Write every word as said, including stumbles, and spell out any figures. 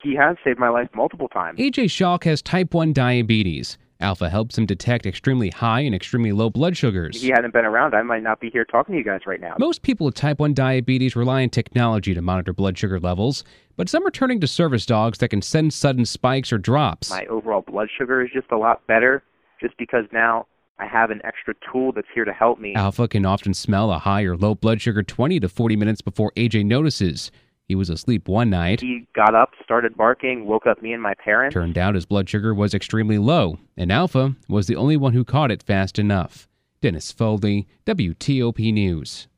He has saved my life multiple times. A J Schalk has type one diabetes. Alpha helps him detect extremely high and extremely low blood sugars. If he hadn't been around, I might not be here talking to you guys right now. Most people with type one diabetes rely on technology to monitor blood sugar levels, but some are turning to service dogs that can sense sudden spikes or drops. My overall blood sugar is just a lot better, just because now I have an extra tool that's here to help me. Alpha can often smell a high or low blood sugar twenty to forty minutes before A J notices. He was asleep one night. He got up, started barking, woke up me and my parents. Turned out his blood sugar was extremely low, and Alpha was the only one who caught it fast enough. Dennis Foley, W T O P News.